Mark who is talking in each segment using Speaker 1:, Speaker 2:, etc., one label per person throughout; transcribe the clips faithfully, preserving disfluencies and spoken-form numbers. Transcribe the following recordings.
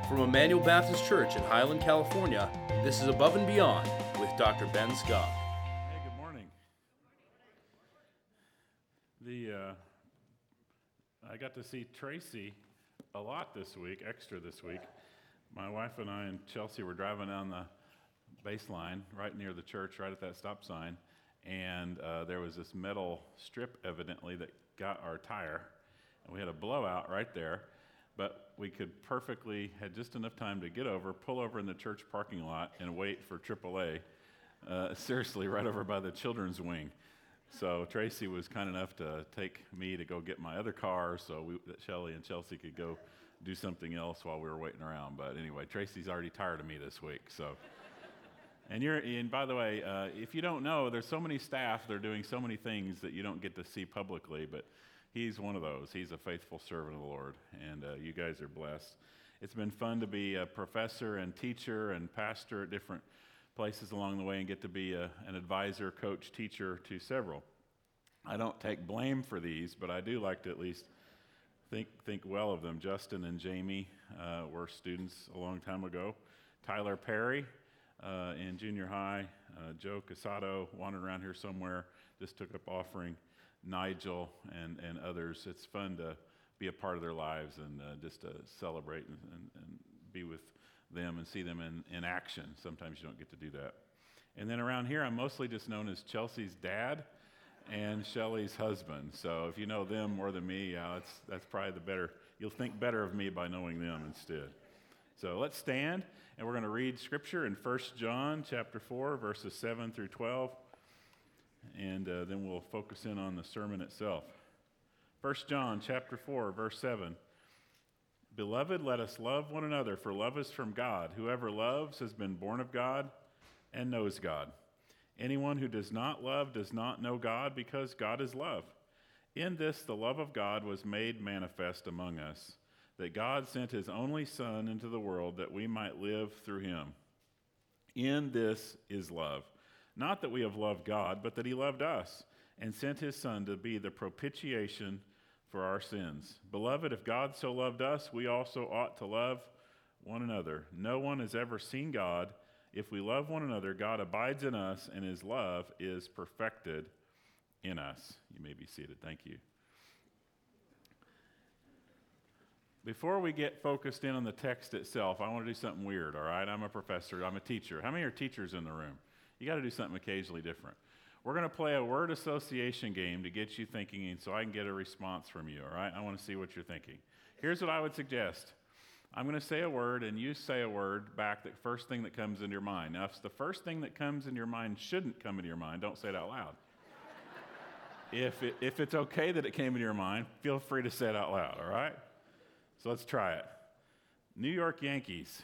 Speaker 1: From Emmanuel Baptist Church in Highland, California, this is Above and Beyond with Doctor Ben Scott.
Speaker 2: Hey, good morning. The uh, I got to see Tracy a lot this week, extra this week. My wife and I and Chelsea were driving down the baseline right near the church, right at that stop sign, and uh, there was this metal strip evidently that got our tire, and we had a blowout right there. But we could perfectly, had just enough time to get over, pull over in the church parking lot, and wait for triple A, uh, seriously, right over by the children's wing. So Tracy was kind enough to take me to go get my other car so we, that Shelley and Chelsea could go do something else while we were waiting around. But anyway, Tracy's already tired of me this week. So, and you're, and by the way, uh, if you don't know, there's so many staff, they're doing so many things that you don't get to see publicly, but he's one of those. He's a faithful servant of the Lord, and uh, you guys are blessed. It's been fun to be a professor and teacher and pastor at different places along the way and get to be a, an advisor, coach, teacher to several. I don't take blame for these, but I do like to at least think think well of them. Justin and Jamie uh, were students a long time ago. Tyler Perry uh, in junior high. Uh, Joe Casado wandering around here somewhere, just took up offering. Nigel and, and others. It's fun to be a part of their lives and uh, just to celebrate and, and, and be with them and see them in, in action. Sometimes you don't get to do that. And then around here, I'm mostly just known as Chelsea's dad and Shelley's husband. So if you know them more than me, uh, that's, that's probably the better. You'll think better of me by knowing them instead. So let's stand, and we're going to read Scripture in First John chapter four, verses seven through twelve. And uh, then we'll focus in on the sermon itself. First John chapter four, verse seven. Beloved, let us love one another, for love is from God. Whoever loves has been born of God and knows God. Anyone who does not love does not know God, because God is love. In this the love of God was made manifest among us, that God sent his only Son into the world that we might live through him. In this is love. Not that we have loved God, but that he loved us and sent his Son to be the propitiation for our sins. Beloved, if God so loved us, we also ought to love one another. No one has ever seen God. If we love one another, God abides in us, and his love is perfected in us. You may be seated. Thank you. Before we get focused in on the text itself, I want to do something weird, all right? I'm a professor. I'm a teacher. How many are teachers in the room? You got to do something occasionally different. We're going to play a word association game to get you thinking, and so I can get a response from you, all right? I want to see what you're thinking. Here's what I would suggest. I'm going to say a word, and you say a word back, the first thing that comes into your mind. Now, if the first thing that comes into your mind shouldn't come into your mind, don't say it out loud. if, it, if it's okay that it came into your mind, feel free to say it out loud, all right? So let's try it. New York Yankees.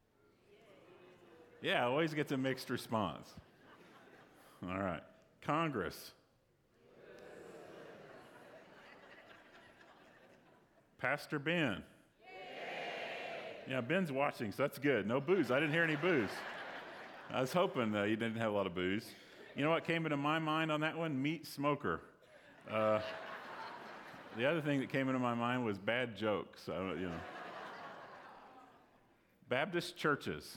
Speaker 2: Yeah, always gets a mixed response. All right. Congress. Pastor Ben. Yeah, Ben's watching, so that's good. No booze. I didn't hear any booze. I was hoping uh, you didn't have a lot of booze. You know what came into my mind on that one? Meat smoker. Uh, the other thing that came into my mind was bad jokes. I don't, you know. Baptist churches.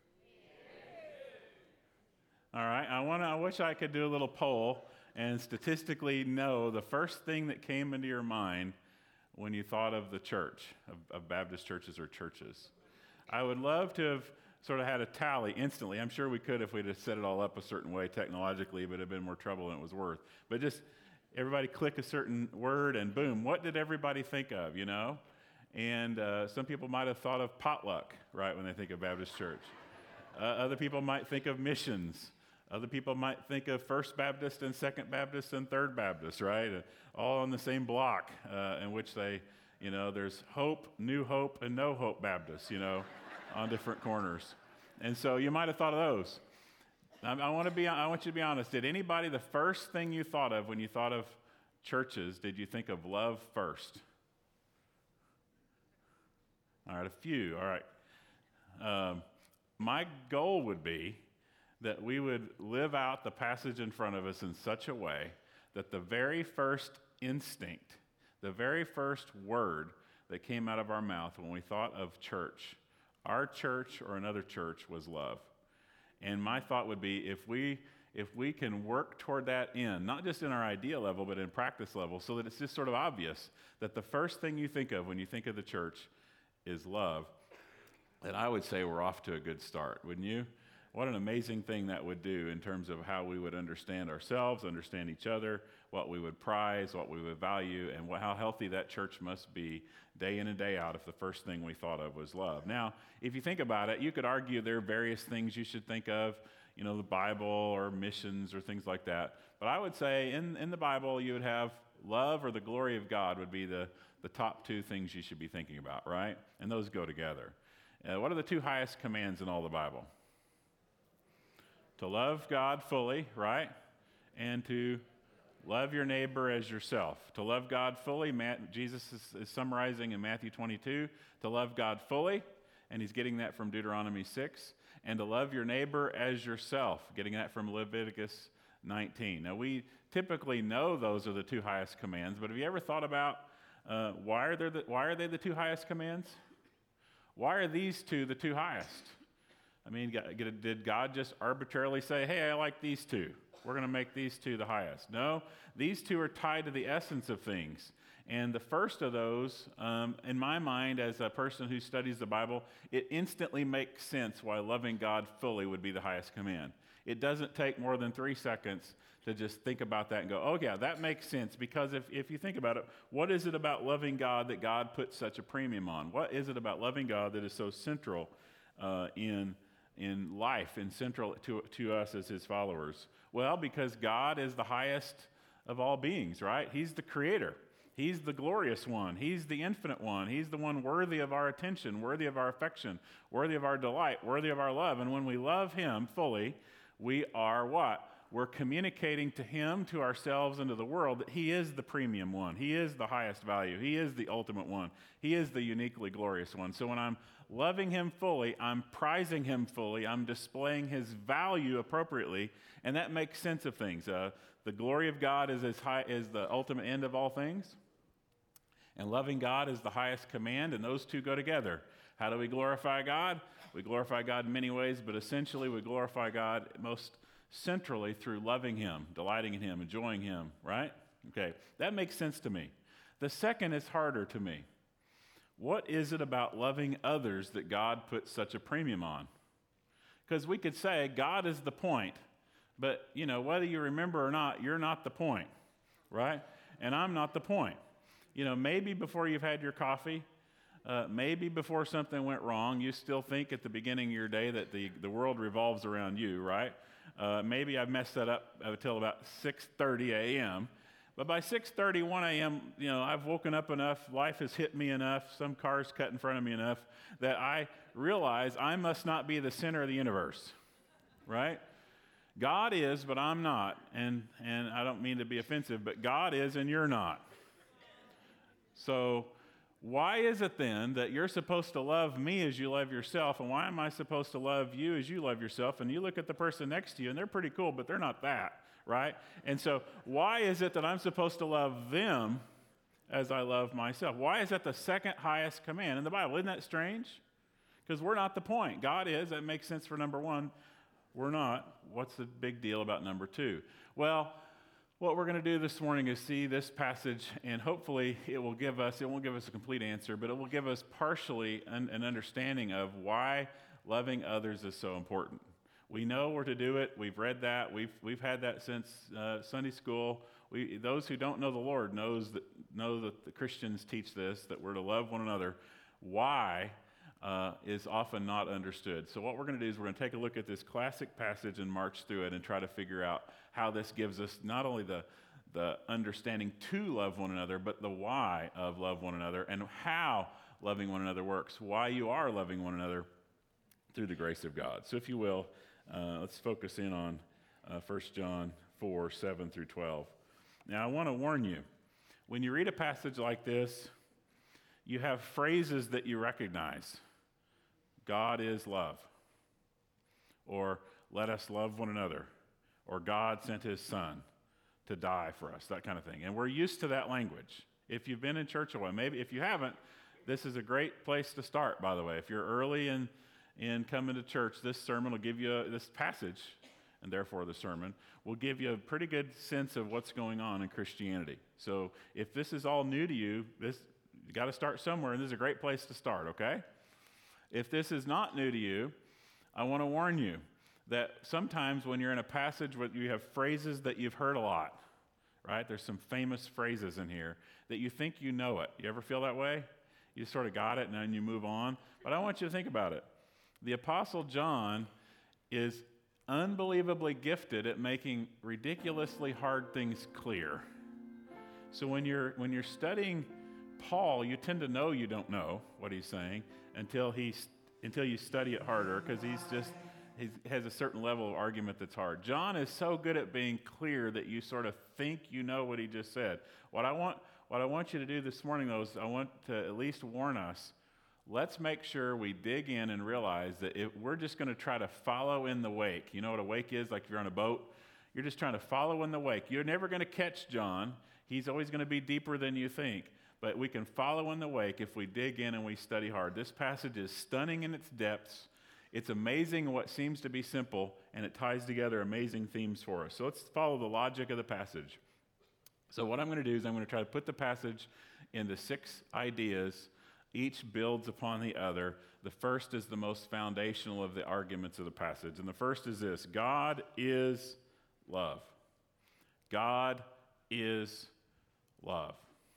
Speaker 2: All right, I want to. I wish I could do a little poll and statistically know the first thing that came into your mind when you thought of the church, of, of Baptist churches or churches. I would love to have sort of had a tally instantly. I'm sure we could if we'd have set it all up a certain way technologically, but it'd have been more trouble than it was worth. But just everybody click a certain word and boom, what did everybody think of, you know? And uh, some people might have thought of potluck, right, when they think of Baptist church. Uh, other people might think of missions. Other people might think of First Baptist and Second Baptist and Third Baptist, right? Uh, all on the same block uh, in which they, you know, there's Hope, New Hope, and No Hope Baptist, you know, on different corners. And so you might have thought of those. I, I want to be, I want you to be honest. Did anybody, the first thing you thought of when you thought of churches, did you think of love first? All right, a few. All right. Um, my goal would be that we would live out the passage in front of us in such a way that the very first instinct, the very first word that came out of our mouth when we thought of church our church or another church was love. And my thought would be if we if we can work toward that end, not just in our idea level, but in practice level, so that it's just sort of obvious that the first thing you think of when you think of the church is love, then I would say we're off to a good start, wouldn't you? What an amazing thing that would do in terms of how we would understand ourselves, understand each other, what we would prize, what we would value, and what, how healthy that church must be day in and day out if the first thing we thought of was love. Now, if you think about it, you could argue there are various things you should think of, you know, the Bible or missions or things like that. But I would say in, in the Bible, you would have love or the glory of God would be the, the top two things you should be thinking about, right? And those go together. Uh, what are the two highest commands in all the Bible? To love God fully, right? And to love your neighbor as yourself. To love God fully, Matt, Jesus is, is summarizing in Matthew twenty-two, to love God fully, and he's getting that from Deuteronomy six, and to love your neighbor as yourself, getting that from Leviticus nineteen. Now, we typically know those are the two highest commands, but have you ever thought about uh, why are there the, why are they the two highest commands? Why are these two the two highest? I mean, did God just arbitrarily say, hey, I like these two. We're going to make these two the highest. No, these two are tied to the essence of things. And the first of those, um, in my mind, as a person who studies the Bible, it instantly makes sense why loving God fully would be the highest command. It doesn't take more than three seconds to just think about that and go, oh, yeah, that makes sense. Because if, if you think about it, what is it about loving God that God puts such a premium on? What is it about loving God that is so central uh, in in life and central to, to us as his followers? Well, because God is the highest of all beings, right? He's the creator. He's the glorious one. He's the infinite one. He's the one worthy of our attention, worthy of our affection, worthy of our delight, worthy of our love. And when we love him fully, we are what? We're communicating to him, to ourselves, and to the world that he is the premium one. He is the highest value. He is the ultimate one. He is the uniquely glorious one. So when I'm loving him fully, I'm prizing him fully, I'm displaying his value appropriately, and that makes sense of things. Uh, the glory of God is as high as the ultimate end of all things, and loving God is the highest command, and those two go together. How do we glorify God? We glorify God in many ways, but essentially we glorify God most centrally through loving him, delighting in him, enjoying him, right? Okay, that makes sense to me. The second is harder to me. What is it about loving others that God puts such a premium on? Because we could say God is the point, but, you know, whether you remember or not, you're not the point, right? And I'm not the point. You know, maybe before you've had your coffee, uh, maybe before something went wrong, you still think at the beginning of your day that the, the world revolves around you, right? Uh, maybe I've messed that up until about six thirty a.m., but by six thirty, one a.m., you know, I've woken up enough, life has hit me enough, some cars cut in front of me enough, that I realize I must not be the center of the universe, right? God is, but I'm not, and, and I don't mean to be offensive, but God is and you're not. So why is it then that you're supposed to love me as you love yourself, and why am I supposed to love you as you love yourself? And you look at the person next to you, and they're pretty cool, but they're not that. Right? And so why is it that I'm supposed to love them as I love myself? Why is that the second highest command in the Bible? Isn't that strange? Because we're not the point. God is. That makes sense for number one. We're not. What's the big deal about number two? Well, what we're going to do this morning is see this passage, and hopefully it will give us, it won't give us a complete answer, but it will give us partially an, an understanding of why loving others is so important. We know where to do it. We've read that. We've we've had that since uh, Sunday school. We those who don't know the Lord knows that know that the Christians teach this, that we're to love one another. Why uh, is often not understood. So what we're going to do is we're going to take a look at this classic passage and march through it and try to figure out how this gives us not only the the understanding to love one another, but the why of love one another and how loving one another works. Why you are loving one another through the grace of God. So if you will. Uh, let's focus in on uh, First John four, seven through twelve. Now, I want to warn you, when you read a passage like this, you have phrases that you recognize. God is love. Or let us love one another. Or God sent his son to die for us, that kind of thing. And we're used to that language. If you've been in church a while, maybe if you haven't, this is a great place to start, by the way. If you're early in, in coming to church, this sermon will give you, a, this passage, and therefore the sermon, will give you a pretty good sense of what's going on in Christianity. So if this is all new to you, this you got to start somewhere, and this is a great place to start, okay? If this is not new to you, I want to warn you that sometimes when you're in a passage where you have phrases that you've heard a lot, right? There's some famous phrases in here that you think you know it. You ever feel that way? You sort of got it, and then you move on. But I want you to think about it. The Apostle John is unbelievably gifted at making ridiculously hard things clear. So when you're when you're studying Paul, you tend to know you don't know what he's saying until he's until you study it harder, because he's just he has a certain level of argument that's hard. John is so good at being clear that you sort of think you know what he just said. What I want what I want you to do this morning, though, is I want to at least warn us. Let's make sure we dig in and realize that if we're just going to try to follow in the wake. You know what a wake is? Like if you're on a boat, you're just trying to follow in the wake. You're never going to catch John. He's always going to be deeper than you think. But we can follow in the wake if we dig in and we study hard. This passage is stunning in its depths. It's amazing what seems to be simple, and it ties together amazing themes for us. So let's follow the logic of the passage. So what I'm going to do is I'm going to try to put the passage into six ideas. Each builds upon the other. The first is the most foundational of the arguments of the passage. And the first is this: God is love. God is love.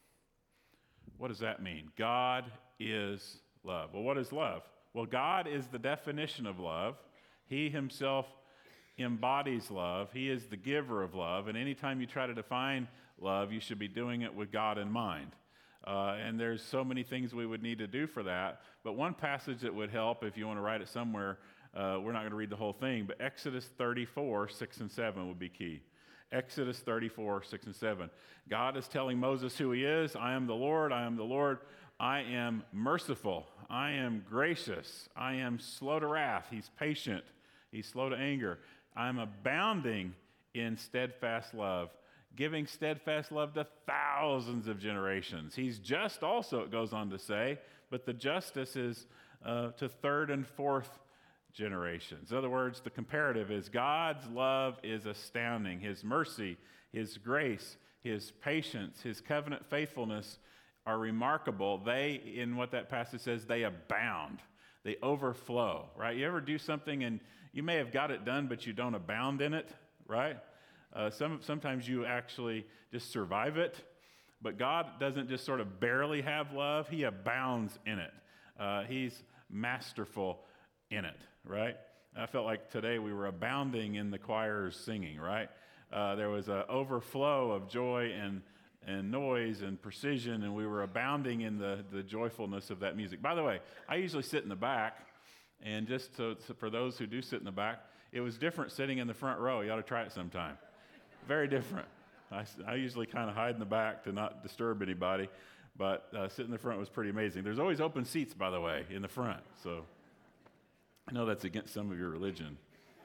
Speaker 2: What does that mean? God is love. Well, what is love? Well, God is the definition of love. He himself embodies love. He is the giver of love. And anytime you try to define love, you should be doing it with God in mind. Uh, and there's so many things we would need to do for that. But one passage that would help, if you want to write it somewhere, uh, we're not going to read the whole thing, but Exodus thirty-four, six and seven would be key. Exodus thirty-four, six and seven. God is telling Moses who he is. I am the Lord. I am the Lord. I am merciful. I am gracious. I am slow to wrath. He's patient. He's slow to anger. I am abounding in steadfast love, giving steadfast love to thousands of generations. He's just also, it goes on to say, but the justice is uh, to third and fourth generations. In other words, the comparative is God's love is astounding. His mercy, his grace, his patience, his covenant faithfulness are remarkable. They, in what that passage says, they abound. They overflow, right? You ever do something and you may have got it done, but you don't abound in it, right? Uh, some, sometimes you actually just survive it, but God doesn't just sort of barely have love. He abounds in it. Uh, he's masterful in it, right? I felt like today we were abounding in the choir's singing, right? Uh, there was an overflow of joy and, and noise and precision, and we were abounding in the, the joyfulness of that music. By the way, I usually sit in the back, and just so, so for those who do sit in the back, it was different sitting in the front row. You ought to try it sometime. Very different. I, I usually kind of hide in the back to not disturb anybody, but uh, sitting in the front was pretty amazing. There's always open seats, by the way, in the front, so I know that's against some of your religion.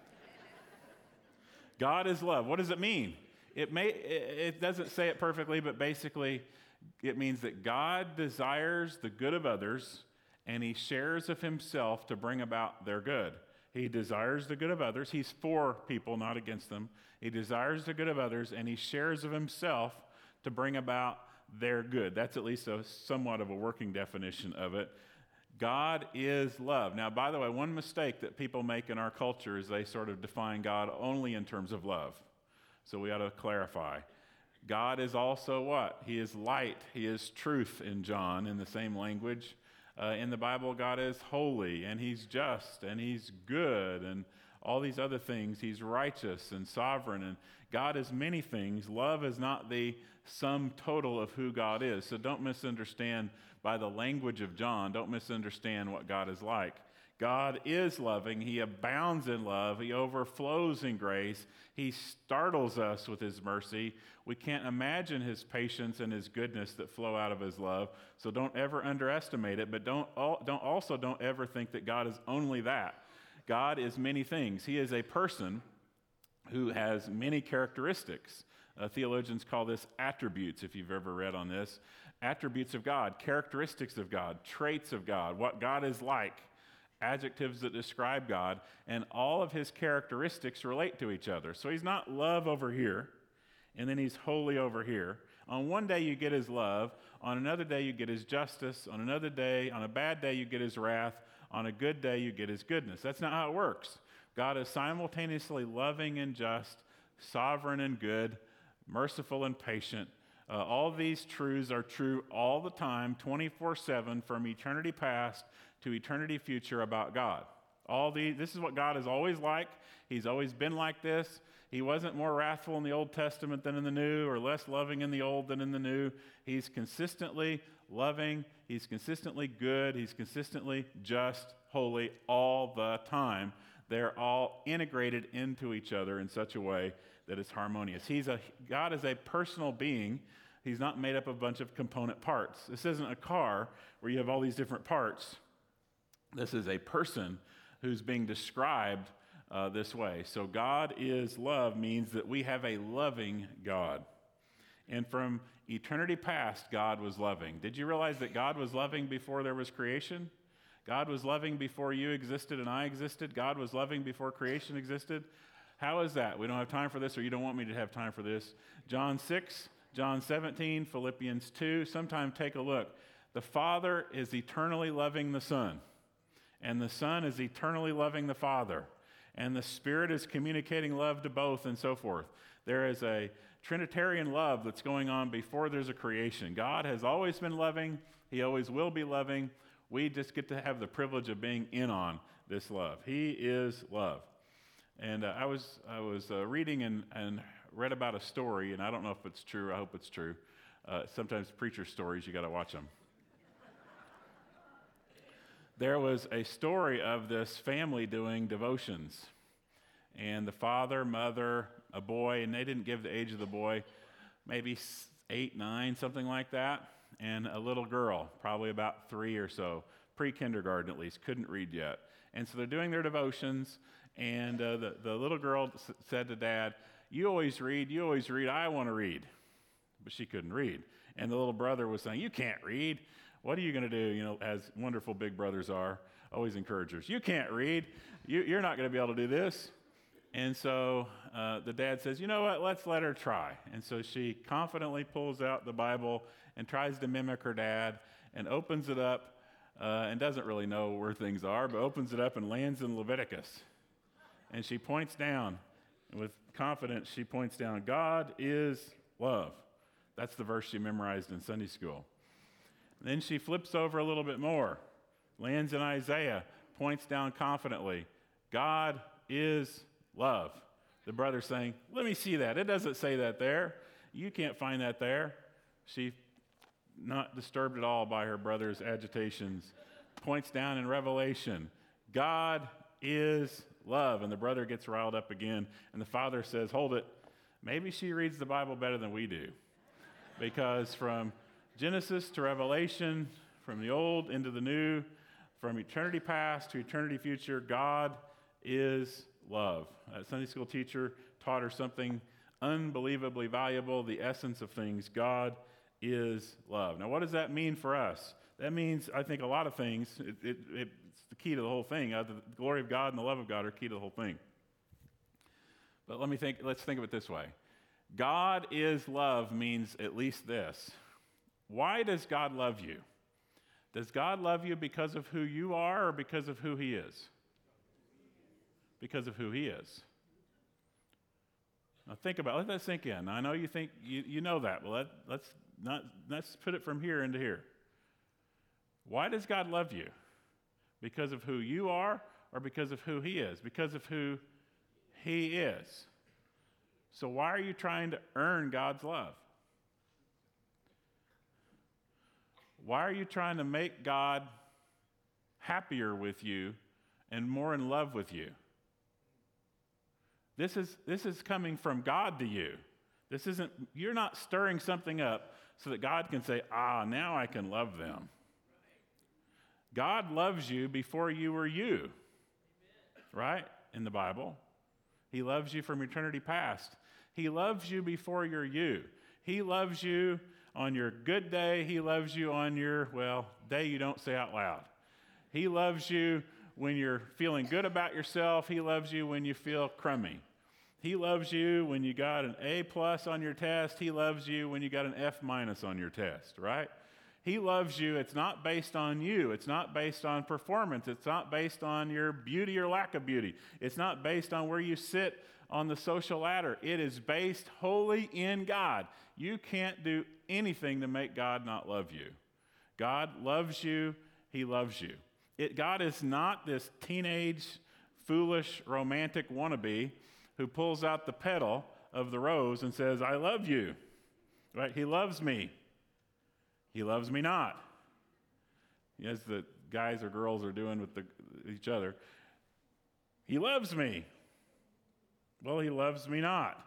Speaker 2: God is love. What does it mean? It may it, it doesn't say it perfectly, but basically it means that God desires the good of others, and he shares of himself to bring about their good. He desires the good of others. He's for people, not against them. He desires the good of others, and he shares of himself to bring about their good. That's at least a somewhat of a working definition of it. God is love. Now, by the way, one mistake that people make in our culture is they sort of define God only in terms of love. So we ought to clarify. God is also what? He is light. He is truth in John in the same language. Uh, in the Bible, God is holy, and he's just, and he's good, and all these other things. He's righteous and sovereign, and God is many things. Love is not the sum total of who God is. So don't misunderstand by the language of John. Don't misunderstand what God is like. God is loving. He abounds in love. He overflows in grace. He startles us with his mercy. We can't imagine his patience and his goodness that flow out of his love. So don't ever underestimate it, but don't, don't also don't ever think that God is only that. God is many things. He is a person who has many characteristics. Uh, theologians call this attributes, if you've ever read on this. attributes of God, characteristics of God, traits of God, what God is like, adjectives that describe God, and all of his characteristics relate to each other. So he's not love over here, and then he's holy over here. On one day you get his love, on another day you get his justice, on another day, on a bad day you get his wrath, on a good day you get his goodness. That's not how it works. God is simultaneously loving and just, sovereign and good, merciful and patient. Uh, all these truths are true all the time, twenty-four seven, from eternity past to eternity future about God. All the, this is what God is always like. He's always been like this. He wasn't more wrathful in the Old Testament than in the New, or less loving in the Old than in the New. He's consistently loving. He's consistently good. He's consistently just, holy, all the time. They're all integrated into each other in such a way that it's harmonious. He's a, God is a personal being. He's not made up of a bunch of component parts. This isn't a car where you have all these different parts. This is a person who's being described uh, this way. So God is love means that we have a loving God. And from eternity past, God was loving. Did you realize that God was loving before there was creation? God was loving before you existed and I existed. God was loving before creation existed. How is that? We don't have time for this, or you don't want me to have time for this. John six, John seventeen, Philippians two. Sometime take a look. The Father is eternally loving the Son, and the Son is eternally loving the Father, and the Spirit is communicating love to both, and so forth. There is a Trinitarian love that's going on before there's a creation. God has always been loving. He always will be loving. We just get to have the privilege of being in on this love. He is love. And uh, I was I was uh, reading and, and read about a story, and I don't know if it's true. I hope it's true. Uh, sometimes preacher stories, you got to watch them. There was a story of this family doing devotions, and the father, mother, a boy, and they didn't give the age of the boy, maybe eight, nine, something like that, and a little girl, probably about three or so, pre-kindergarten at least, couldn't read yet. And so they're doing their devotions, and uh, the, the little girl s- said to Dad, "You always read, you always read, I want to read." But she couldn't read. And the little brother was saying, "You can't read. What are you going to do?" You know, as wonderful big brothers are, always encouragers. "You can't read. You, you're not going to be able to do this." And so uh, the dad says, "You know what, let's let her try." And so she confidently pulls out the Bible and tries to mimic her dad and opens it up uh, and doesn't really know where things are, but opens it up and lands in Leviticus. And she points down, and with confidence, she points down, "God is love." That's the verse she memorized in Sunday school. Then she flips over a little bit more, lands in Isaiah, points down confidently, "God is love." The brother's saying, "Let me see that. It doesn't say that there. You can't find that there." She, not disturbed at all by her brother's agitations, points down in Revelation, "God is love." And the brother gets riled up again, and the father says, "Hold it. Maybe she reads the Bible better than we do." Because from Genesis to Revelation, from the old into the new, from eternity past to eternity future, God is love. A Sunday school teacher taught her something unbelievably valuable, the essence of things. God is love. Now, what does that mean for us? That means, I think, a lot of things. It, it, it's the key to the whole thing. Uh, the glory of God and the love of God are key to the whole thing. But let me think, let's think of it this way. God is love means at least this. Why does God love you? Does God love you because of who you are or because of who he is? Because of who he is. Now think about it. Let that sink in. I know you think you, you know that. Well, let, let's not let's put it from here into here. Why does God love you? Because of who you are or because of who he is? Because of who he is. So why are you trying to earn God's love? Why are you trying to make God happier with you and more in love with you? This is, this is coming from God to you. This isn't, you're not stirring something up so that God can say, "Ah, now I can love them." God loves you before you were you, right? In the Bible. He loves you from eternity past. He loves you before you're you. He loves you on your good day. He loves you on your, well, day you don't say out loud. He loves you when you're feeling good about yourself. He loves you when you feel crummy. He loves you when you got an A plus on your test. He loves you when you got an F minus on your test, right? He loves you. It's not based on you. It's not based on performance. It's not based on your beauty or lack of beauty. It's not based on where you sit on the social ladder. It is based wholly in God. You can't do anything to make God not love you. God loves you. He loves you. It, God is not this teenage, foolish, romantic wannabe who pulls out the petal of the rose and says, I love you. Right? He loves me. He loves me not. As the guys or girls are doing with the, each other. He loves me. Well, he loves me not.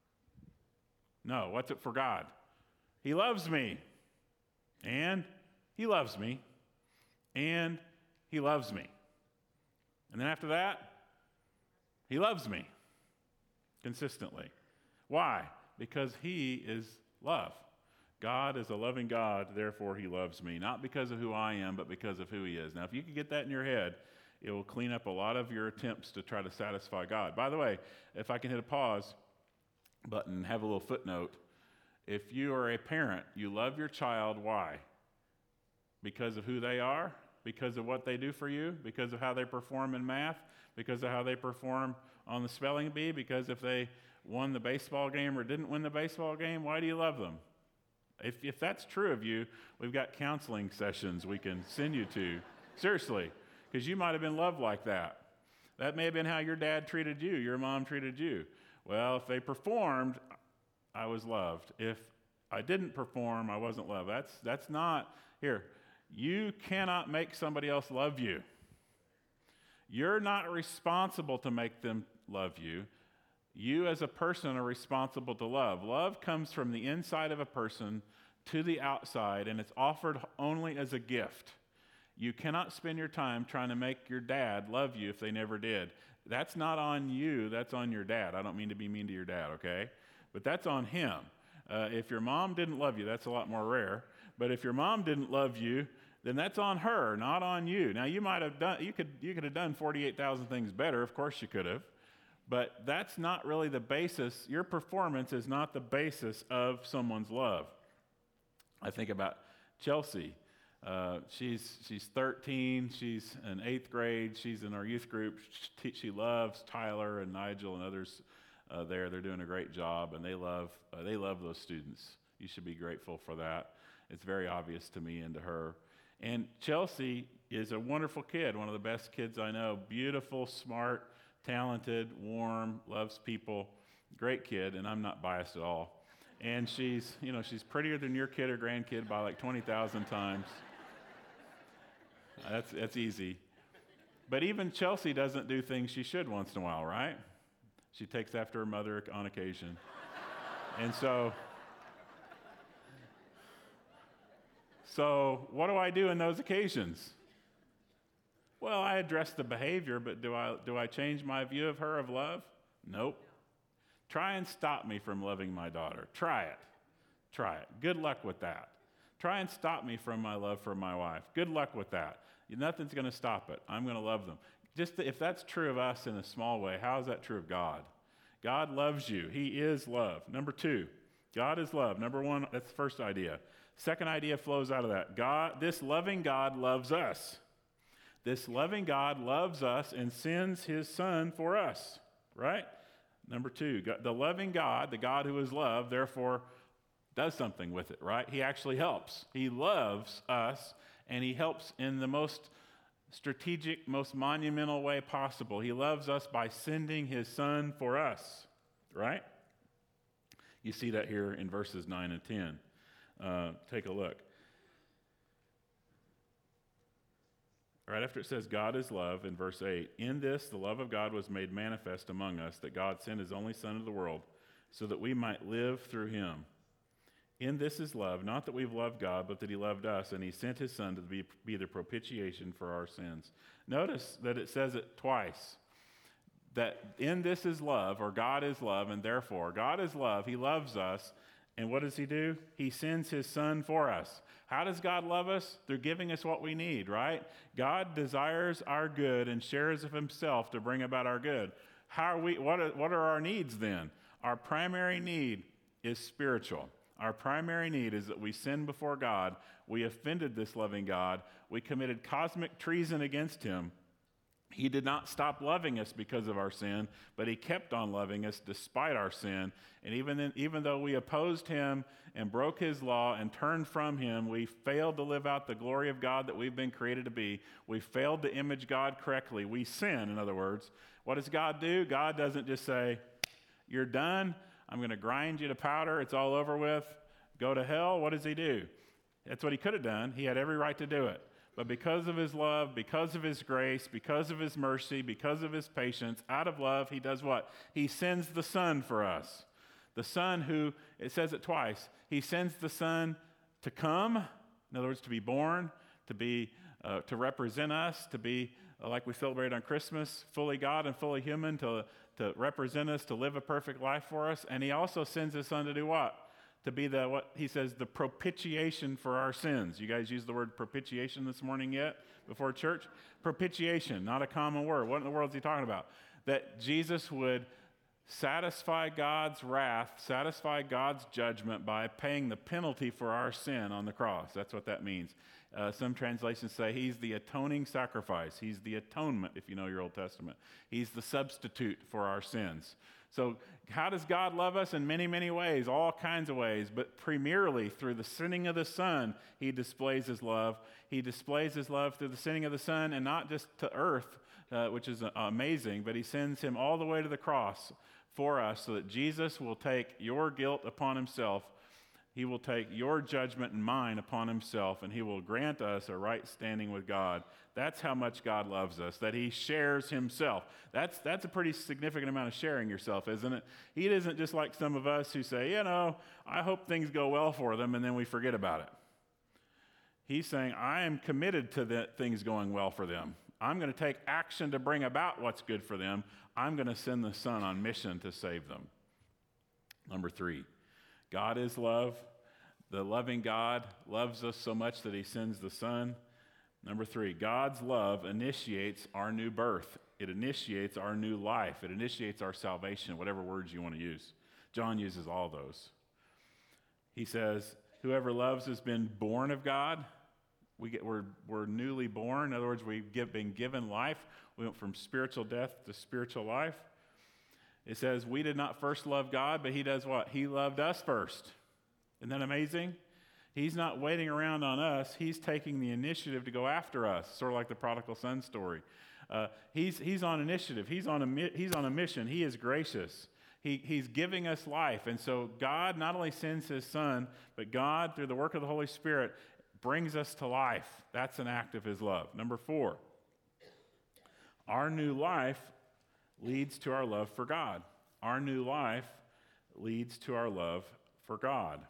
Speaker 2: No, what's it for God? He loves me. And he loves me. And he loves me. And then after that, he loves me consistently. Why? Because he is love. God is a loving God, therefore he loves me. Not because of who I am, but because of who he is. Now, if you can get that in your head, it will clean up a lot of your attempts to try to satisfy God. By the way, if I can hit a pause button and have a little footnote, if you are a parent, you love your child, why? Because of who they are? Because of what they do for you? Because of how they perform in math? Because of how they perform on the spelling bee? Because if they won the baseball game or didn't win the baseball game, why do you love them? If, if that's true of you, we've got counseling sessions we can send you to. Seriously, because you might have been loved like that. That may have been how your dad treated you, your mom treated you. Well, if they performed, I was loved. If I didn't perform, I wasn't loved. That's, that's not, here, you cannot make somebody else love you. You're not responsible to make them love you. You as a person are responsible to love. Love comes from the inside of a person to the outside, and it's offered only as a gift. You cannot spend your time trying to make your dad love you if they never did. That's not on you, that's on your dad. I don't mean to be mean to your dad, okay? But that's on him. Uh, if your mom didn't love you, that's a lot more rare. But if your mom didn't love you, then that's on her, not on you. Now, you might have done, you could, you could have done forty-eight thousand things better. Of course you could have. But that's not really the basis. Your performance is not the basis of someone's love. I think about Chelsea. Uh, she's she's thirteen. She's in eighth grade. She's in our youth group. She, she loves Tyler and Nigel and others uh, there. They're doing a great job, and they love uh, they love those students. You should be grateful for that. It's very obvious to me and to her. And Chelsea is a wonderful kid, one of the best kids I know. Beautiful, smart, talented, warm, loves people, great kid, and I'm not biased at all. And she's, you know, she's prettier than your kid or grandkid by like twenty thousand times. That's that's easy. But even Chelsea doesn't do things she should once in a while, right? She takes after her mother on occasion. And so, so what do I do in those occasions? Well, I address the behavior, but do I do I change my view of her of love? Nope. Try and stop me from loving my daughter. Try it. Try it. Good luck with that. Try and stop me from my love for my wife. Good luck with that. Nothing's going to stop it. I'm going to love them. Just to, if that's true of us in a small way, how is that true of God? God loves you. He is love. Number two, God is love. Number one, that's the first idea. Second idea flows out of that. God, this loving God loves us. This loving God loves us and sends his son for us, right? Number two, God, the loving God, the God who is love, therefore does something with it, right? He actually helps. He loves us, and he helps in the most strategic, most monumental way possible. He loves us by sending his son for us, right? You see that here in verses nine and ten. Uh, take a look. Right after it says God is love, in verse eight, in this the love of God was made manifest among us, that God sent his only Son into the world so that we might live through him. In this is love, not that we've loved God, but that he loved us, and he sent his Son to be, be the propitiation for our sins. Notice that it says it twice, that in this is love, or God is love, and therefore God is love, he loves us, And what does he do? He sends his son for us. How does God love us? Through giving us what we need, right? God desires our good and shares of himself to bring about our good. How are we, what are, what are our needs then? Our primary need is spiritual. Our primary need is that we sin before God. We offended this loving God. We committed cosmic treason against him. He did not stop loving us because of our sin, but he kept on loving us despite our sin. And even then, even though we opposed him and broke his law and turned from him, we failed to live out the glory of God that we've been created to be. We failed to image God correctly. We sin, in other words. What does God do? God doesn't just say, you're done. I'm going to grind you to powder. It's all over with. Go to hell. What does he do? That's what he could have done. He had every right to do it. But because of his love, because of his grace, because of his mercy, because of his patience, out of love, he does what? He sends the Son for us. The Son who, it says it twice, he sends the Son to come, in other words, to be born, to be, uh, to represent us, to be, uh, like we celebrate on Christmas, fully God and fully human, to, to represent us, to live a perfect life for us. And he also sends his Son to do what? To be the, what he says, the propitiation for our sins. You guys use the word propitiation this morning yet before church? Propitiation, not a common word. What in the world is he talking about? That Jesus would satisfy God's wrath, satisfy God's judgment by paying the penalty for our sin on the cross. That's what that means. Uh, some translations say he's the atoning sacrifice. He's the atonement, if you know your Old Testament. He's the substitute for our sins. So how does God love us? In many, many ways, all kinds of ways, but primarily through the sending of the Son, he displays his love. He displays his love through the sending of the Son, and not just to earth, uh, which is uh, amazing, but he sends him all the way to the cross for us so that Jesus will take your guilt upon himself. He will take your judgment and mine upon himself, and he will grant us a right standing with God. That's how much God loves us, that he shares himself. That's, that's a pretty significant amount of sharing yourself, isn't it? He isn't just like some of us who say, you know, I hope things go well for them, and then we forget about it. He's saying, I am committed to the things going well for them. I'm going to take action to bring about what's good for them. I'm going to send the Son on mission to save them. Number three, God is love. The loving God loves us so much that he sends the Son. Number three, God's love initiates our new birth. It initiates our new life. It initiates our salvation, whatever words you want to use. John uses all those. He says, whoever loves has been born of God. We get, we're, we're newly born. In other words, we've give, been given life. We went from spiritual death to spiritual life. It says, we did not first love God, but he does what? He loved us first. Isn't that amazing? He's not waiting around on us. He's taking the initiative to go after us, sort of like the prodigal son story. Uh, he's, he's on initiative. He's on a, he's on a mission. He is gracious. He, he's giving us life. And so God not only sends his Son, but God, through the work of the Holy Spirit, brings us to life. That's an act of his love. Number four, our new life leads to our love for God. Our new life leads to our love for God.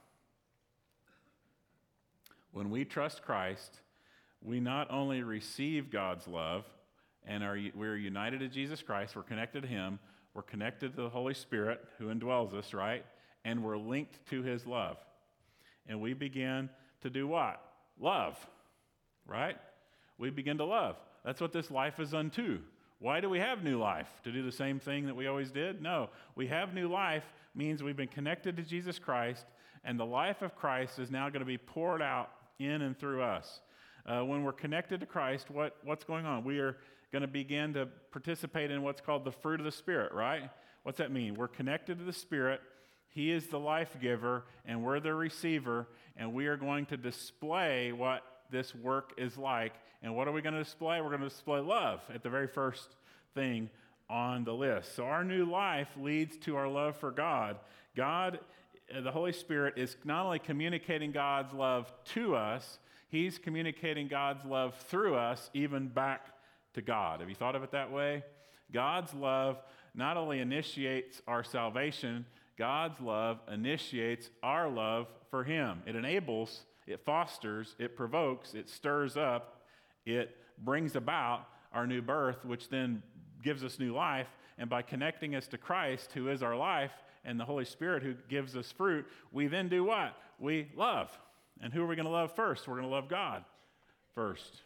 Speaker 2: When we trust Christ, we not only receive God's love and are we're united to Jesus Christ, we're connected to him, we're connected to the Holy Spirit who indwells us, right? And we're linked to his love. And we begin to do what? Love, right? We begin to love. That's what this life is unto. Why do we have new life? To do the same thing that we always did? No. We have new life means we've been connected to Jesus Christ, and the life of Christ is now going to be poured out in and through us. Uh, when we're connected to Christ, what, what's going on? We are going to begin to participate in what's called the fruit of the Spirit, right? What's that mean? We're connected to the Spirit. He is the life giver, and we're the receiver, and we are going to display what this work is like. And what are we going to display? We're going to display love at the very first thing on the list. So our new life leads to our love for God. God, the Holy Spirit, is not only communicating God's love to us, he's communicating God's love through us, even back to God. Have you thought of it that way? God's love not only initiates our salvation, God's love initiates our love for him. It enables, it fosters, it provokes, it stirs up, it brings about our new birth, which then gives us new life. And by connecting us to Christ, who is our life, and the Holy Spirit who gives us fruit, we then do what? We love. And who are we going to love first? We're going to love God first.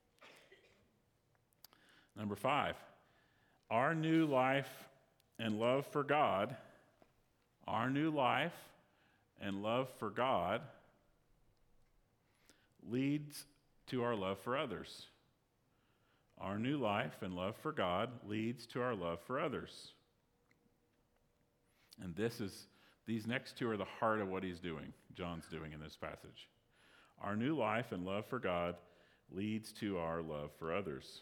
Speaker 2: Number five, our new life and love for God, our new life and love for God leads to our love for others. Our new life and love for God leads to our love for others. And this is, these next two are the heart of what he's doing, John's doing in this passage. Our new life and love for God leads to our love for others.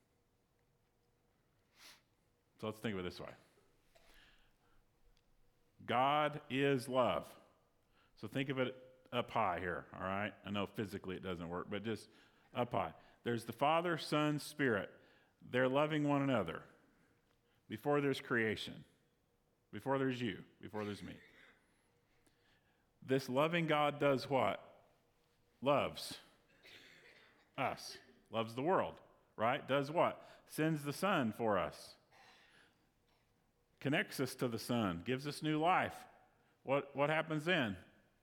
Speaker 2: So let's think of it this way. God is love. So think of it up high here, all right? I know physically it doesn't work, but just up high. There's the Father, Son, Spirit. They're loving one another before there's creation, before there's you, before there's me. This loving God does what? Loves us, loves the world, right? Does what? Sends the Son for us, connects us to the Son, gives us new life. What, what happens then?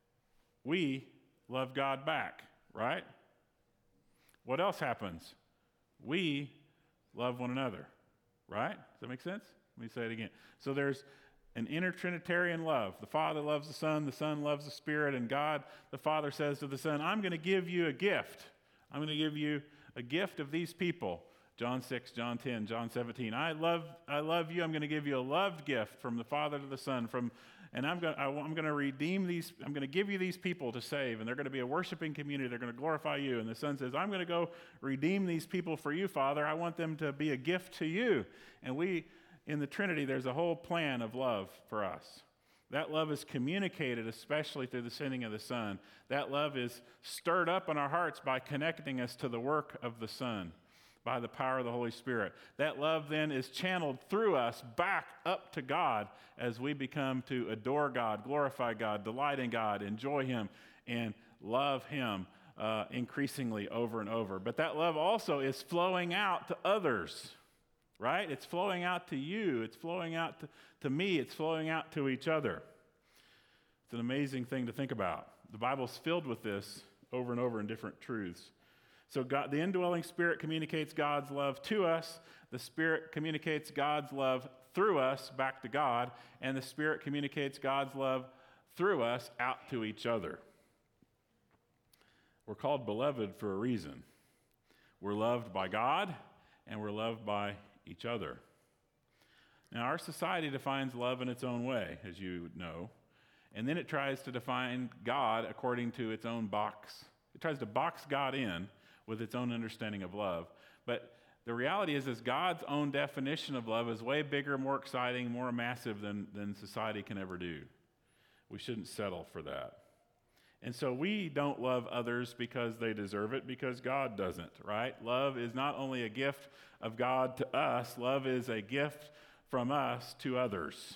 Speaker 2: We love God back, right? What else happens? We love one another, right? Does that make sense? Let me say it again. So there's an inter-Trinitarian love. The Father loves the Son, the Son loves the Spirit, and God, the Father, says to the Son, I'm going to give you a gift. I'm going to give you a gift of these people. John six, John ten, John seventeen. I love, I love you. I'm going to give you a loved gift from the Father to the Son, from And I'm going, to, I'm going to redeem these, I'm going to give you these people to save, and they're going to be a worshiping community. They're going to glorify you. And the Son says, I'm going to go redeem these people for you, Father. I want them to be a gift to you. And we, in the Trinity, there's a whole plan of love for us. That love is communicated, especially through the sending of the Son. That love is stirred up in our hearts by connecting us to the work of the Son, by the power of the Holy Spirit. That love then is channeled through us back up to God as we become to adore God, glorify God, delight in God, enjoy Him, and love Him uh, increasingly over and over. But that love also is flowing out to others, right? It's flowing out to you. It's flowing out to, to me. It's flowing out to each other. It's an amazing thing to think about. The Bible's filled with this over and over in different truths. So God, the indwelling Spirit communicates God's love to us. The Spirit communicates God's love through us back to God. And the Spirit communicates God's love through us out to each other. We're called beloved for a reason. We're loved by God, and we're loved by each other. Now, our society defines love in its own way, as you know. And then it tries to define God according to its own box. It tries to box God in with its own understanding of love. But the reality is, is God's own definition of love is way bigger, more exciting, more massive than, than society can ever do. We shouldn't settle for that. And so we don't love others because they deserve it, because God doesn't, right? Love is not only a gift of God to us, love is a gift from us to others.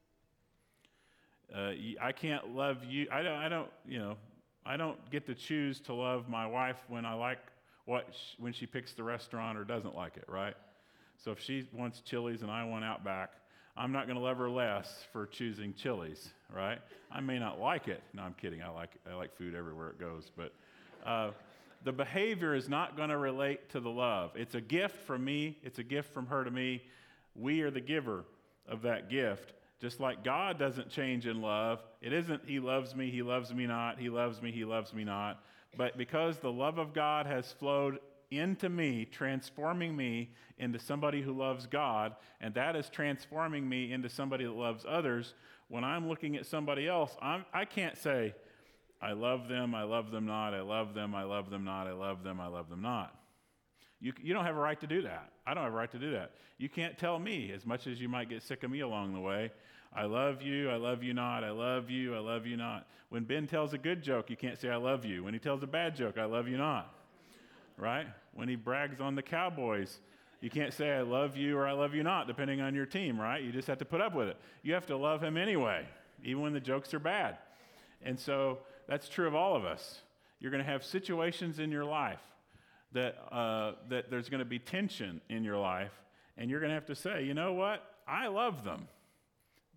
Speaker 2: Uh, I can't love you. I don't, I don't, you know, I don't get to choose to love my wife when I like what she, when she picks the restaurant or doesn't like it, right? So if she wants Chili's and I want Outback, I'm not going to love her less for choosing Chili's, right? I may not like it. No, I'm kidding. I like I like food everywhere it goes, but uh, the behavior is not going to relate to the love. It's a gift from me. It's a gift from her to me. We are the giver of that gift. Just like God doesn't change in love, it isn't He loves me, He loves me not, He loves me, He loves me not. But because the love of God has flowed into me, transforming me into somebody who loves God, and that is transforming me into somebody that loves others, when I'm looking at somebody else, I'm, I can't say, I love them, I love them not, I love them, I love them not, I love them, I love them not. You, you don't have a right to do that. I don't have a right to do that. You can't tell me, as much as you might get sick of me along the way, I love you, I love you not, I love you, I love you not. When Ben tells a good joke, you can't say I love you. When he tells a bad joke, I love you not, right? When he brags on the Cowboys, you can't say I love you or I love you not, depending on your team, right? You just have to put up with it. You have to love him anyway, even when the jokes are bad. And so that's true of all of us. You're going to have situations in your life that uh, that there's going to be tension in your life, and you're going to have to say, you know what? I love them.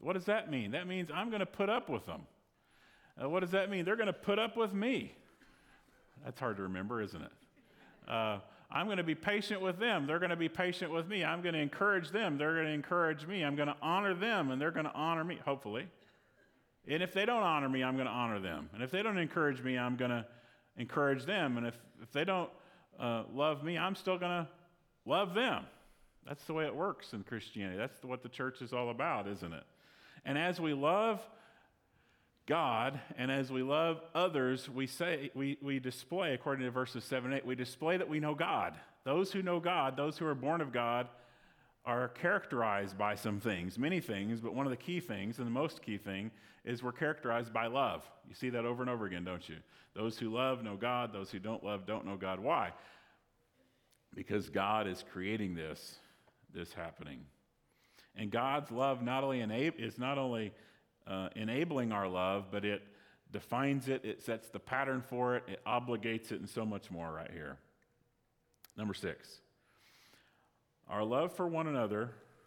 Speaker 2: What does that mean? That means I'm going to put up with them. Uh, what does that mean? They're going to put up with me. That's hard to remember, isn't it? Uh, I'm going to be patient with them. They're going to be patient with me. I'm going to encourage them. They're going to encourage me. I'm going to honor them, and they're going to honor me, hopefully. And if they don't honor me, I'm going to honor them. And if they don't encourage me, I'm going to encourage them. And if, if they don't uh, love me, I'm still going to love them. That's the way it works in Christianity. That's what the church is all about, isn't it? And as we love God and as we love others, we say we, we display, according to verses seven and eight, we display that we know God. Those who know God, those who are born of God, are characterized by some things, many things, but one of the key things, and the most key thing, is we're characterized by love. You see that over and over again, don't you? Those who love know God. Those who don't love don't know God. Why? Because God is creating this, this happening. And God's love not only enab- is not only uh, enabling our love, but it defines it, it sets the pattern for it, it obligates it, and so much more right here. Number six, our love for one another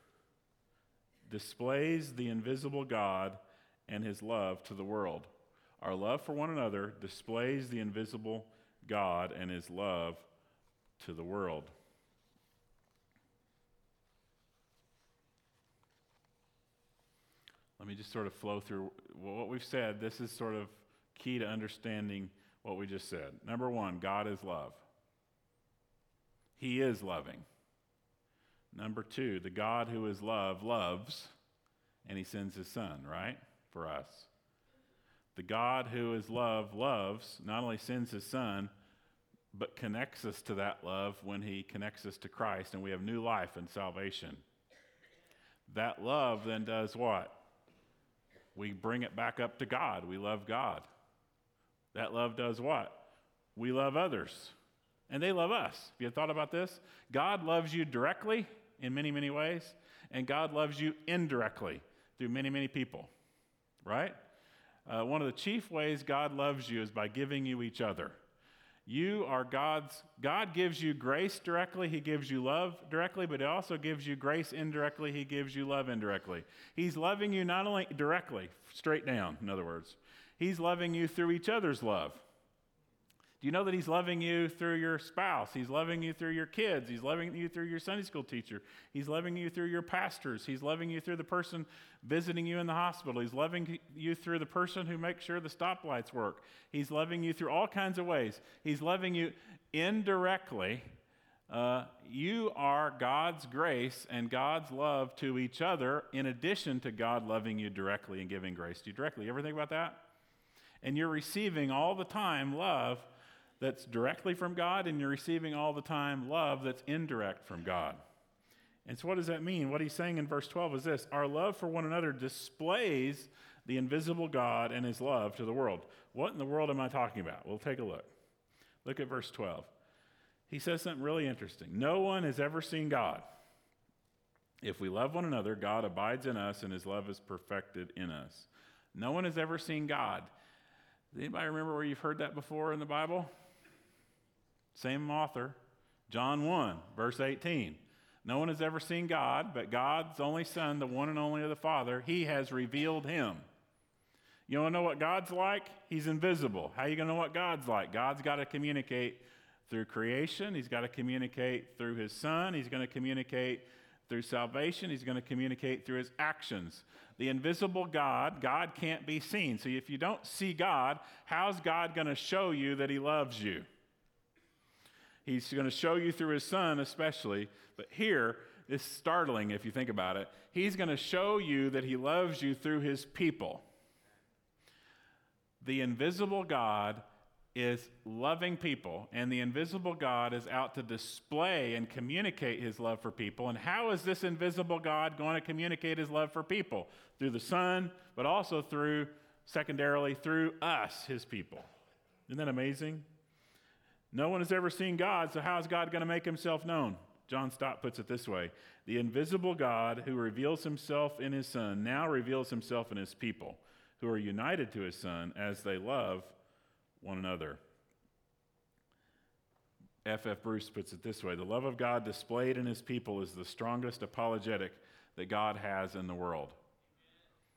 Speaker 2: displays the invisible God and his love to the world. Our love for one another displays the invisible God and his love to the world. Let me just sort of flow through what we've said. This is sort of key to understanding what we just said. Number one, God is love. He is loving. Number two, the God who is love loves, and he sends his son, right, for us. The God who is love loves, not only sends his son, but connects us to that love when he connects us to Christ, and we have new life and salvation. That love then does what? We bring it back up to God. We love God. That love does what? We love others. And they love us. Have you thought about this? God loves you directly in many, many ways, and God loves you indirectly through many, many people. Right? Uh, one of the chief ways God loves you is by giving you each other. You are God's, God gives you grace directly, he gives you love directly, but he also gives you grace indirectly, he gives you love indirectly. He's loving you not only directly, straight down, in other words, he's loving you through each other's love. Do you know that he's loving you through your spouse? He's loving you through your kids. He's loving you through your Sunday school teacher. He's loving you through your pastors. He's loving you through the person visiting you in the hospital. He's loving you through the person who makes sure the stoplights work. He's loving you through all kinds of ways. He's loving you indirectly. Uh, you are God's grace and God's love to each other in addition to God loving you directly and giving grace to you directly. You ever think about that? And you're receiving all the time love that's directly from God, and you're receiving all the time love that's indirect from God. And so what does that mean? What he's saying in verse twelve is this: our love for one another displays the invisible God and his love to the world. What in the world am I talking about? Well, take a look. Look at verse twelve. He says something really interesting. No one has ever seen God. If we love one another, God abides in us, and his love is perfected in us. No one has ever seen God. Does anybody remember where you've heard that before in the Bible? Same author, John one, verse eighteen. No one has ever seen God, but God's only Son, the one and only of the Father, he has revealed him. You want to know what God's like? He's invisible. How are you going to know what God's like? God's got to communicate through creation. He's got to communicate through his Son. He's going to communicate through salvation. He's going to communicate through his actions. The invisible God, God can't be seen. So if you don't see God, how's God going to show you that he loves you? He's going to show you through his Son especially, but here, it's startling if you think about it. He's going to show you that he loves you through his people. The invisible God is loving people, and the invisible God is out to display and communicate his love for people. And how is this invisible God going to communicate his love for people? Through the Son, but also through, secondarily, through us, his people. Isn't that amazing? No one has ever seen God, so how is God going to make himself known? John Stott puts it this way: the invisible God who reveals himself in his Son now reveals himself in his people, who are united to his Son as they love one another. F F Bruce puts it this way: the love of God displayed in his people is the strongest apologetic that God has in the world.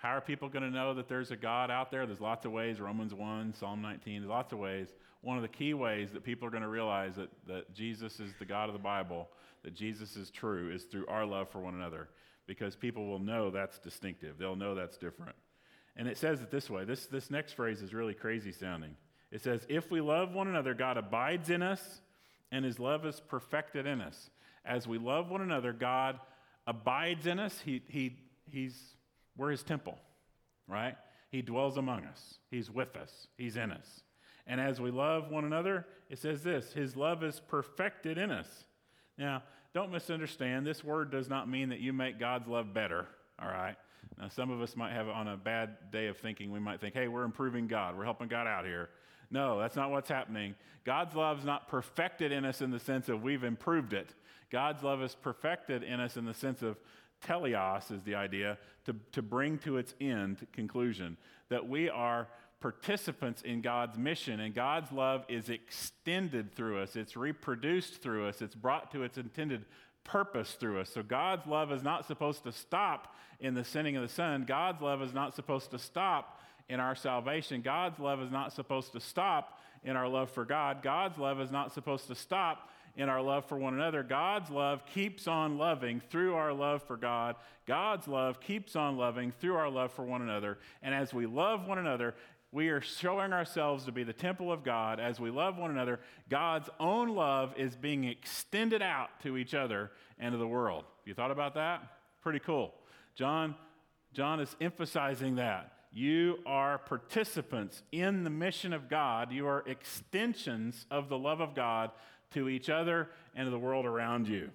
Speaker 2: How are people going to know that there's a God out there? There's lots of ways, Romans one, Psalm nineteen, there's lots of ways. One of the key ways that people are going to realize that, that Jesus is the God of the Bible, that Jesus is true, is through our love for one another, because people will know that's distinctive. They'll know that's different. And it says it this way. This, this next phrase is really crazy sounding. It says, if we love one another, God abides in us, and his love is perfected in us. As we love one another, God abides in us. He, he, he's, we're his temple, right? He dwells among us. He's with us. He's in us. And as we love one another, it says this, his love is perfected in us. Now, don't misunderstand. This word does not mean that you make God's love better, all right? Now, some of us might have on a bad day of thinking, we might think, hey, we're improving God. We're helping God out here. No, that's not what's happening. God's love is not perfected in us in the sense of we've improved it. God's love is perfected in us in the sense of teleos is the idea, to, to bring to its end conclusion, that we are participants in God's mission, and God's love is extended through us. It's reproduced through us. It's brought to its intended purpose through us. So God's love is not supposed to stop in the sending of the Son. God's love is not supposed to stop in our salvation. God's love is not supposed to stop in our love for God. God's love is not supposed to stop in our love for one another. God's love keeps on loving through our love for God. God's love keeps on loving through our love for one another. And as we love one another, we are showing ourselves to be the temple of God. As we love one another, God's own love is being extended out to each other and to the world. You thought about that? Pretty cool. John, John is emphasizing that. You are participants in the mission of God. You are extensions of the love of God to each other and to the world around you.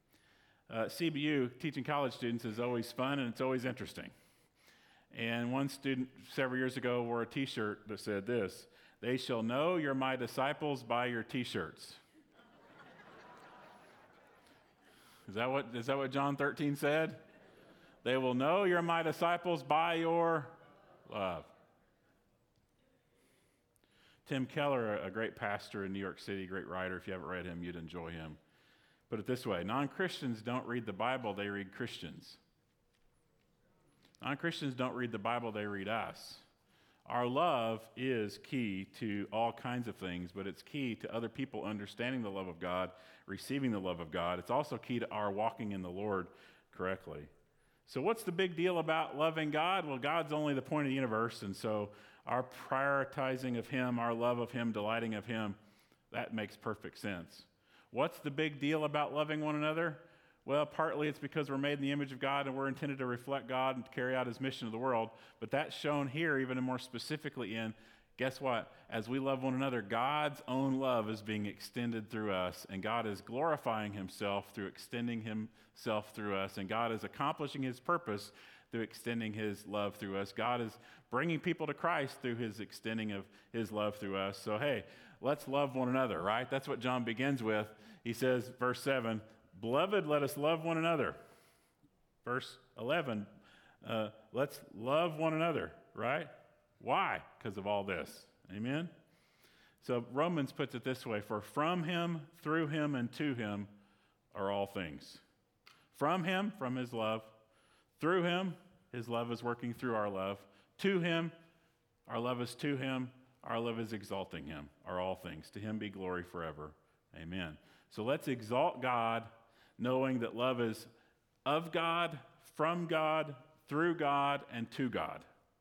Speaker 2: Uh, C B U, teaching college students, is always fun and it's always interesting. And one student several years ago wore a t-shirt that said this, they shall know you're my disciples by your t-shirts. Is that what, is that what John thirteen said? They will know you're my disciples by your love. Tim Keller, a great pastor in New York City, great writer. If you haven't read him, you'd enjoy him. Put it this way, non-Christians don't read the Bible, they read Christians. Non-Christians don't read the Bible, they read us. Our love is key to all kinds of things, but it's key to other people understanding the love of God, receiving the love of God. It's also key to our walking in the Lord correctly. So what's the big deal about loving God? Well, God's only the point of the universe, and so our prioritizing of him, our love of him, delighting of him, that makes perfect sense. What's the big deal about loving one another? Well, partly it's because we're made in the image of God and we're intended to reflect God and carry out his mission to the world. But that's shown here even more specifically in, guess what? As we love one another, God's own love is being extended through us, and God is glorifying himself through extending himself through us, and God is accomplishing his purpose through extending his love through us. God is bringing people to Christ through his extending of his love through us. So, hey, let's love one another, right? That's what John begins with. He says, verse seven, beloved, let us love one another. Verse eleven, uh, let's love one another, right? Why? Because of all this. Amen? So Romans puts it this way, for from him, through him, and to him are all things. From him, from his love. Through him, his love is working through our love. To him, our love is to him. Our love is exalting him, are all things. To him be glory forever. Amen. So let's exalt God, knowing that love is of God, from God, through God, and to God.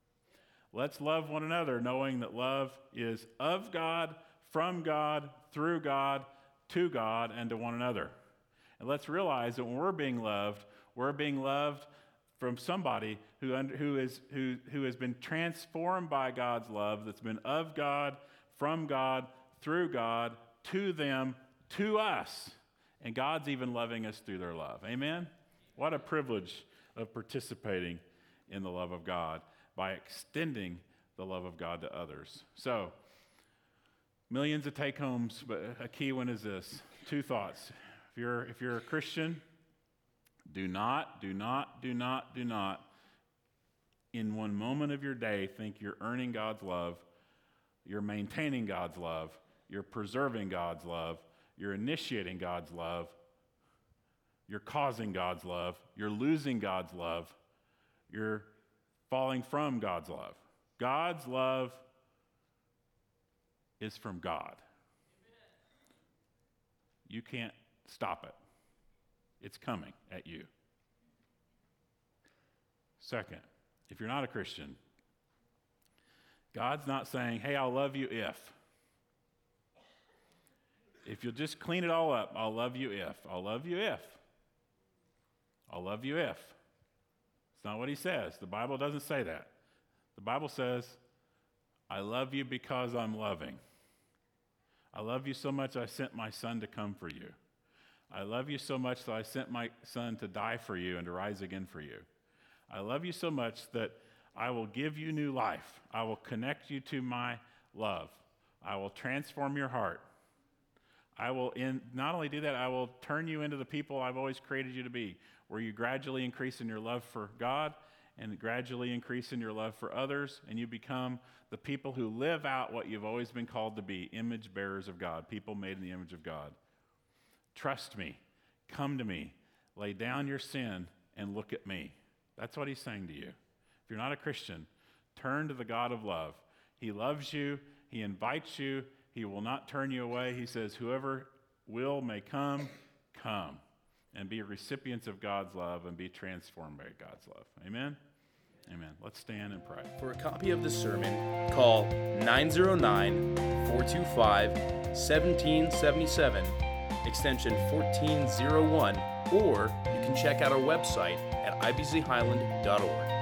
Speaker 2: Let's love one another, knowing that love is of God, from God, through God, to God, and to one another. And let's realize that when we're being loved, we're being loved from somebody who, who, is, who, who has been transformed by God's love, that's been of God, from God, through God, to them, to us. And God's even loving us through their love. Amen? What a privilege of participating in the love of God by extending the love of God to others. So, millions of take-homes, but a key one is this. Two thoughts. If you're, if you're a Christian, do not, do not, do not, do not, in one moment of your day, think you're earning God's love, you're maintaining God's love, you're preserving God's love, you're initiating God's love, you're causing God's love, you're losing God's love, you're falling from God's love. God's love is from God. You can't stop it. It's coming at you. Second, if you're not a Christian, God's not saying, hey, I'll love you if. If you'll just clean it all up, I'll love you if. I'll love you if. I'll love you if. It's not what he says. The Bible doesn't say that. The Bible says, I love you because I'm loving. I love you so much I sent my son to come for you. I love you so much that I sent my son to die for you and to rise again for you. I love you so much that I will give you new life. I will connect you to my love. I will transform your heart. I will in, not only do that, I will turn you into the people I've always created you to be, where you gradually increase in your love for God and gradually increase in your love for others, and you become the people who live out what you've always been called to be, image bearers of God, people made in the image of God. Trust me. Come to me. Lay down your sin and look at me. That's what he's saying to you. If you're not a Christian, turn to the God of love. He loves you. He invites you. He will not turn you away. He says, whoever will may come, come, and be recipients of God's love and be transformed by God's love. Amen? Amen. Let's stand and pray.
Speaker 1: For a copy of the sermon, call nine oh nine, four two five, one seven seven seven, extension fourteen oh one, or you can check out our website at i b c highland dot org.